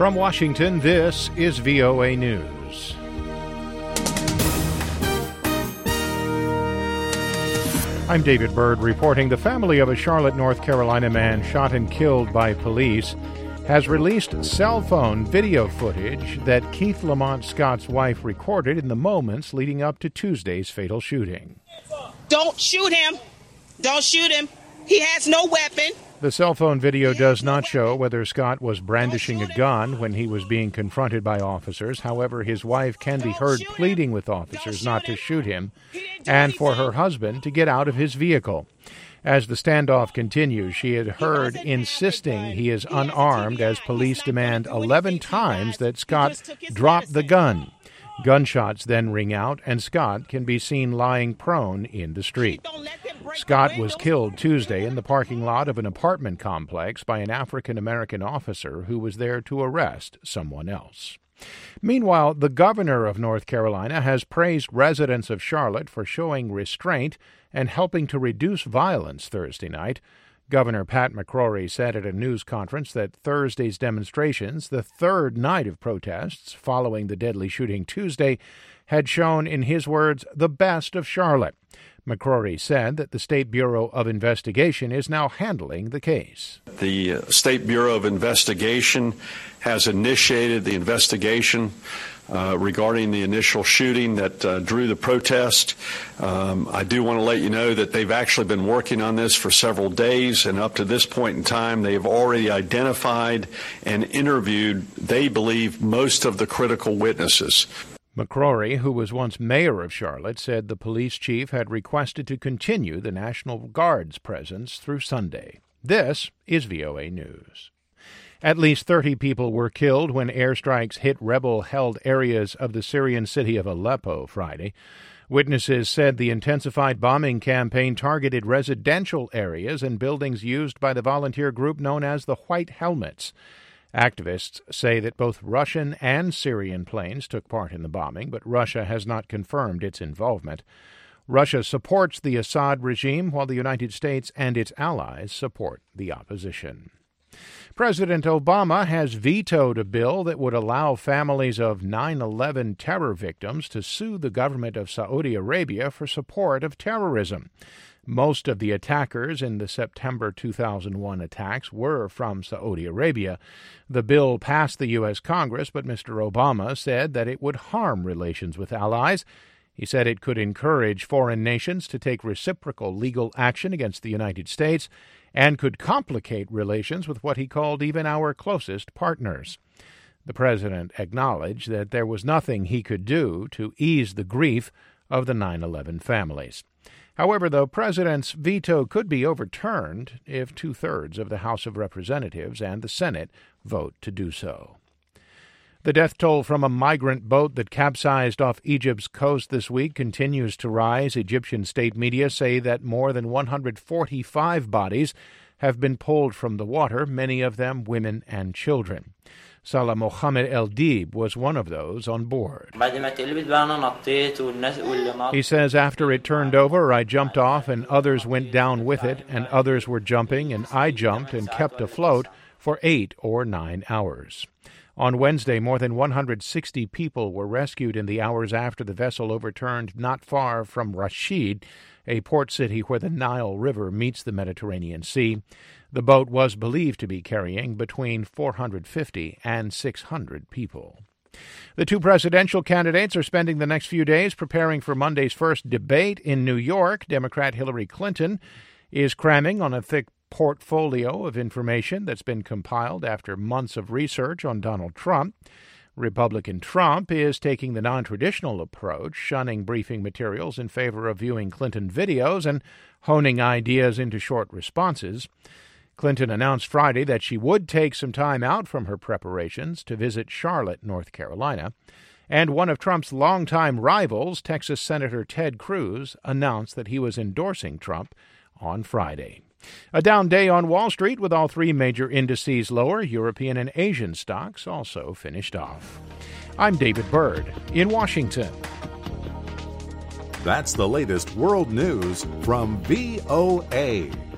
From Washington, this is VOA News. I'm David Byrd reporting the family of a Charlotte, North Carolina man shot and killed by police has released cell phone video footage that Keith Lamont Scott's wife recorded in the moments leading up to Tuesday's fatal shooting. Don't shoot him. Don't shoot him. He has no weapon. The cell phone video does not show whether Scott was brandishing a gun when he was being confronted by officers. However, his wife can be heard pleading with officers not to shoot him and for her husband to get out of his vehicle. As the standoff continues, she had heard insisting he is unarmed as police demand 11 times that Scott drop the gun. Gunshots then ring out, and Scott can be seen lying prone in the street. Scott was killed Tuesday in the parking lot of an apartment complex by an African-American officer who was there to arrest someone else. Meanwhile, the governor of North Carolina has praised residents of Charlotte for showing restraint and helping to reduce violence Thursday night. Governor Pat McCrory said at a news conference that Thursday's demonstrations, the third night of protests following the deadly shooting Tuesday, had shown, in his words, the best of Charlotte. McCrory said that the State Bureau of Investigation is now handling the case. The State Bureau of Investigation has initiated the investigation regarding the initial shooting that drew the protest. I do want to let you know that they've actually been working on this for several days, and up to this point in time, they have already identified and interviewed, they believe, most of the critical witnesses. McCrory, who was once mayor of Charlotte, said the police chief had requested to continue the National Guard's presence through Sunday. This is VOA News. At least 30 people were killed when airstrikes hit rebel-held areas of the Syrian city of Aleppo Friday. Witnesses said the intensified bombing campaign targeted residential areas and buildings used by the volunteer group known as the White Helmets. Activists say that both Russian and Syrian planes took part in the bombing, but Russia has not confirmed its involvement. Russia supports the Assad regime, while the United States and its allies support the opposition. President Obama has vetoed a bill that would allow families of 9/11 terror victims to sue the government of Saudi Arabia for support of terrorism. Most of the attackers in the September 2001 attacks were from Saudi Arabia. The bill passed the U.S. Congress, but Mr. Obama said that it would harm relations with allies. He said it could encourage foreign nations to take reciprocal legal action against the United States and could complicate relations with what he called even our closest partners. The president acknowledged that there was nothing he could do to ease the grief of the 9/11 families. However, the president's veto could be overturned if two-thirds of the House of Representatives and the Senate vote to do so. The death toll from a migrant boat that capsized off Egypt's coast this week continues to rise. Egyptian state media say that more than 145 bodies have been pulled from the water, many of them women and children. Salah Mohammed El-Deeb was one of those on board. He says, after it turned over, I jumped off and others went down with it, and others were jumping, and I jumped and kept afloat for 8 or 9 hours. On Wednesday, more than 160 people were rescued in the hours after the vessel overturned not far from Rashid, a port city where the Nile River meets the Mediterranean Sea. The boat was believed to be carrying between 450 and 600 people. The two presidential candidates are spending the next few days preparing for Monday's first debate in New York. Democrat Hillary Clinton is cramming on a thick portfolio of information that's been compiled after months of research on Donald Trump. Republican Trump is taking the non-traditional approach, shunning briefing materials in favor of viewing Clinton videos and honing ideas into short responses. Clinton announced Friday that she would take some time out from her preparations to visit Charlotte, North Carolina. And one of Trump's longtime rivals, Texas Senator Ted Cruz, announced that he was endorsing Trump on Friday. A down day on Wall Street with all three major indices lower. European and Asian stocks also finished off. I'm David Byrd in Washington. That's the latest world news from VOA.